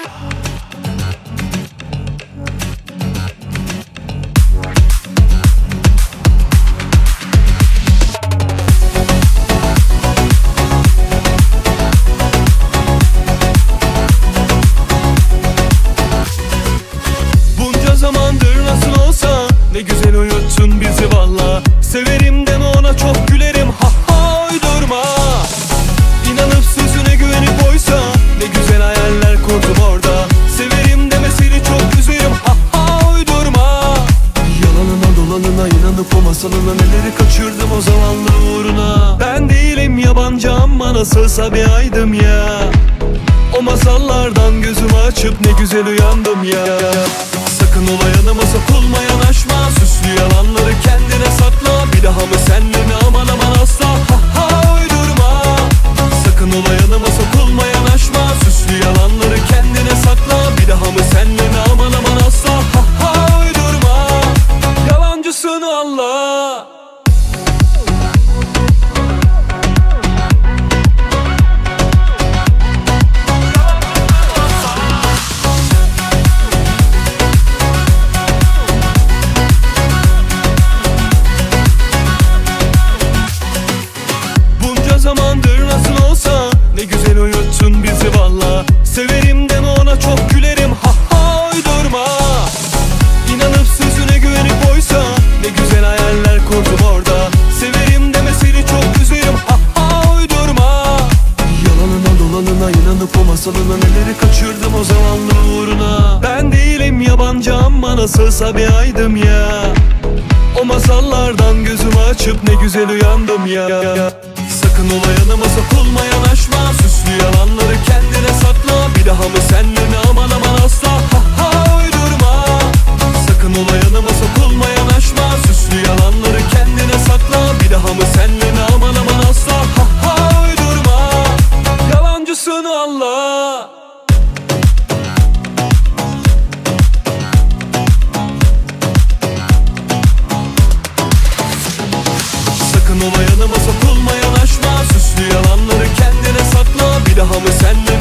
Ne güzel uyuttun bizi valla. Severim deme ona, çok gülerim, ha ha uydurma. İnanıp sözüne güvenip oysa ne güzel hayaller kurdum orada. Severim deme, seni çok üzerim, ha ha uydurma. Yalanına dolanına inanıp o masalına neleri kaçırdım o zavallı uğruna. Ben değilim yabancı ama nasılsa bir aydım ya. O masallardan gözümü açıp ne güzel uyandım ya. Sakın ola yanıma sokulma, yanaşma. Süslü yalanları kendine sakla. Bir daha mı senle mi, aman aman asla, ha ha uydurma. Sakın ola yanıma sokulma, yanaşma. Süslü yalanları kendine sakla. Bir daha mı senle mi, aman aman asla, ha ha uydurma. Yalancısın Allah. Zamandır nasıl olsa ne güzel uyuttun bizi valla. Severim deme ona, çok gülerim, ha ha uydurma. İnanıp sözüne güvenip oysa ne güzel hayaller kurdum orada. Severim deme, seni çok üzerim, ha ha uydurma. Yalanına dolanına inanıp o masalına neleri kaçırdım o zavallı uğruna. Ben değilim yabancı ama nasılsa bir aydım ya. O masallardan gözümü açıp ne güzel uyandım ya. Sakın ola yanıma sokulma, yanaşma. Süslü yalanları kendine sakla. Bir daha mı senle mi, aman aman asla, ha ha uydurma. Sakın ola yanıma sokulma, yanaşma. Süslü yalanları kendine sakla. Bir daha mı senle mi, aman aman asla, ha ha uydurma. Yalancısın Allah. Sakın ola yanıma sokulma, yanaşma. Süslü yalanları kendine sakla. Bir daha mı senle